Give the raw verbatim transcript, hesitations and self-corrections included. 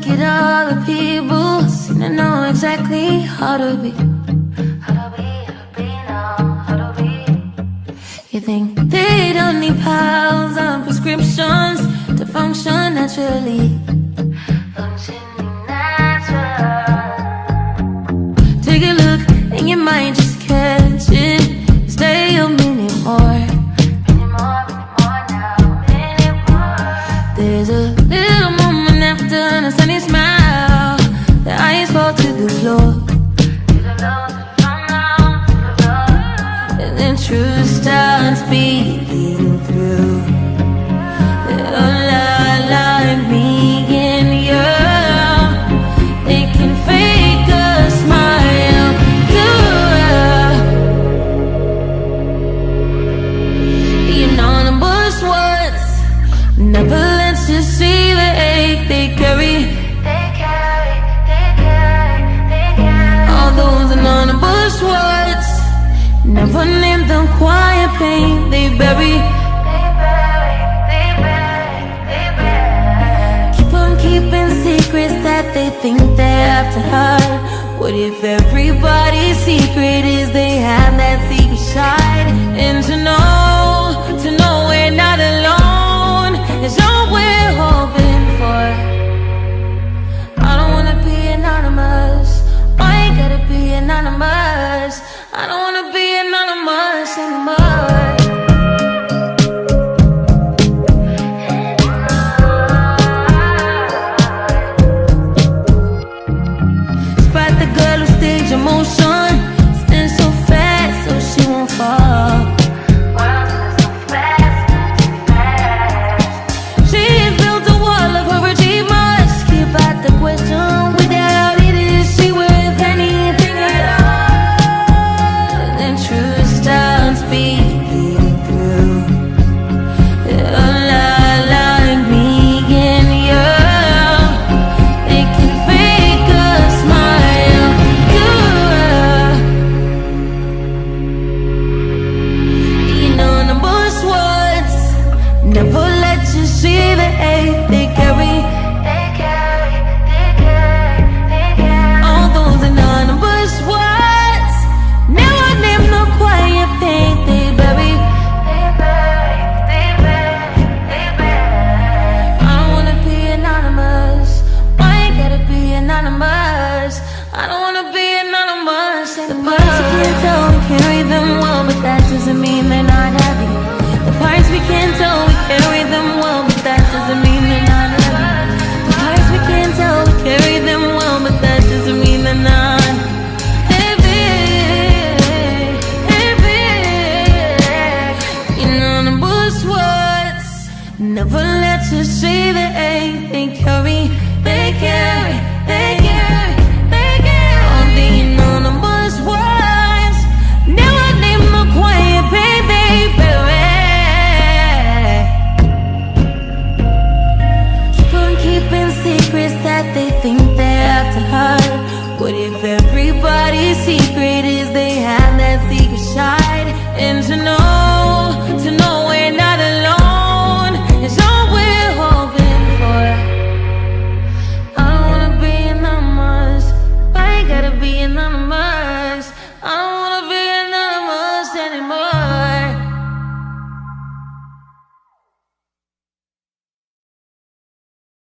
Look at all the people seem to know exactly how to be. How to be, how to be now, how to be. You think they don't need piles of prescriptions to function naturally. Functioning natural. Take a look and you might just catch it. Stay a minute more. Minute more, minute more now, minute more. There's a little moment after the sunny smile. The eyes fall to the floor. And then truth starts speaking through. Like me and you, they can fake a smile too. You know the bush words never lets you see the ache they carry. They carry, they carry, they carry. All those anonymous words never name the quiet pain they bury. Keeping secrets that they think they have to hide. What if everybody's secret is they have that secret side? And to know, to know we're not alone is all we're hoping for. I don't wanna be anonymous. I ain't gotta be anonymous. I don't wanna be anonymous anymore. Emotion spins so fast, so she won't fall. So fast, too fast. She has built a wall of her achievements. Keep out the question without it, is she worth anything at all? And then truth starts speaking through. Like me and you, they can fake a smile. Never let you see the hate they carry. They carry, they carry, they carry. All those anonymous words never name the quiet pain they bury. They bury, they bury, they bury. I don't wanna be anonymous. I ain't gotta be anonymous. I don't wanna be anonymous. The parts we can't tell, we carry them well, but that doesn't mean they're not heavy. The parts we can't tell.